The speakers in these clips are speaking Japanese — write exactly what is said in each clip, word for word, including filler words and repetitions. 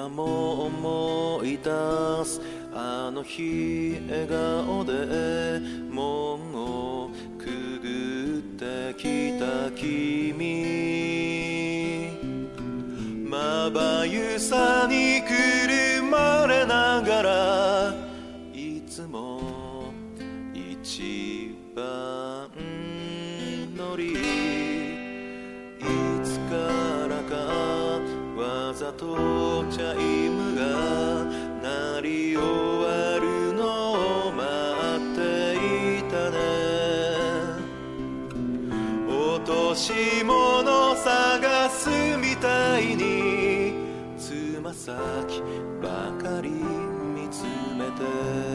今も思い出すあの日笑顔で門をくぐってきた君、まばゆさにくるまれながらいつも一番乗り、いつからかわざとチャイムが鳴り終わるのを待っていたね。落とし物探すみたいにつま先ばかり見つめて、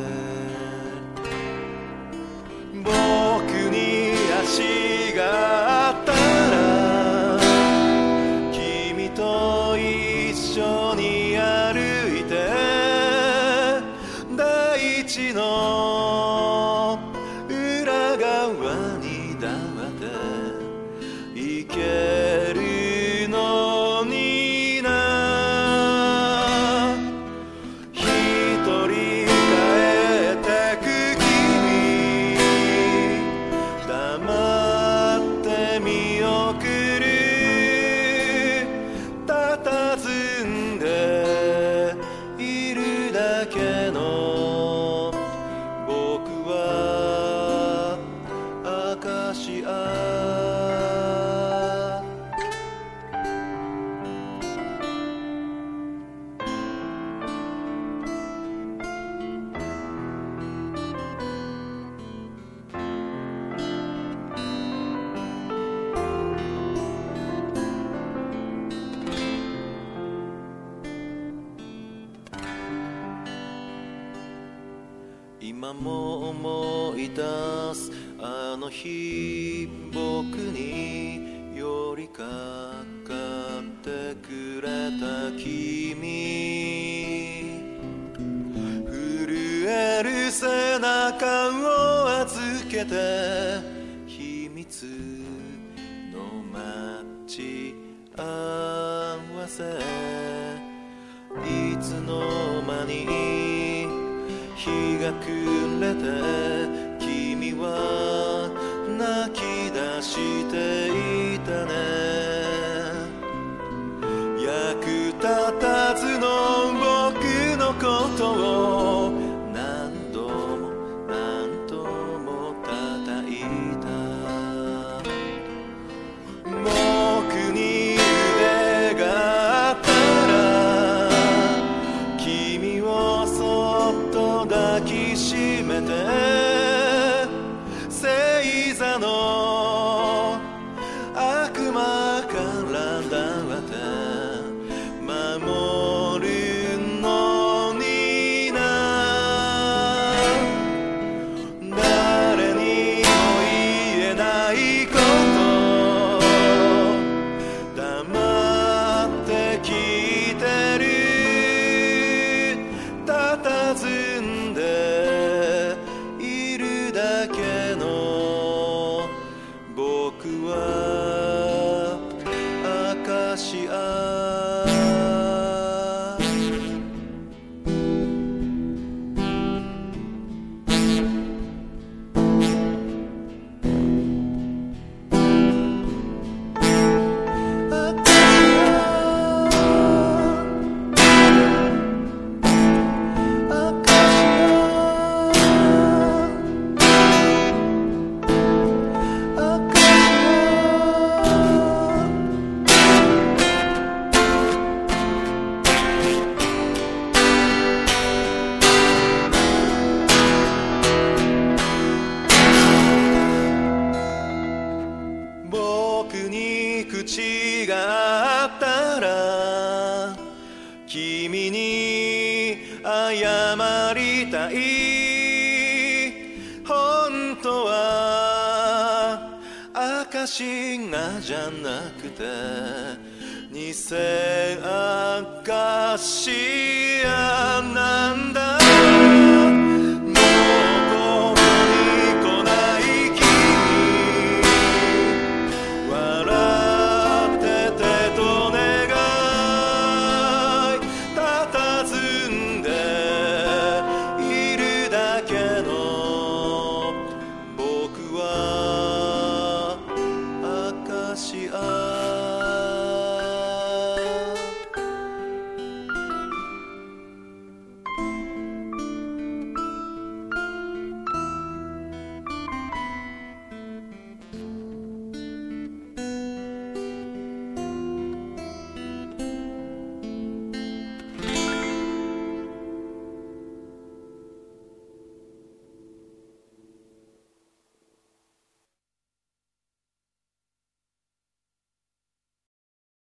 僕に足があったら君と一緒に歩いて大地の裏側にだって行けるのにな。一人帰ってく君、黙って見送る、佇んでいるだけの僕はアカシア。今も思い出すあの日僕に寄りかかってくれた君、震える背中を預けて秘密の待ち合わせ、いつの間に日が暮れて君は泣き出していたね。役立たずの僕のことを何度も何度も叩いた。僕に腕があったら君をそっと抱きしめて星座の悪魔からだって守るのにな。誰にも言えないこと黙って聞いてる、佇んでいるだけの僕はアカシア。僕に口があったら君に謝りたい。本当は証がじゃなくて偽証やなんだ。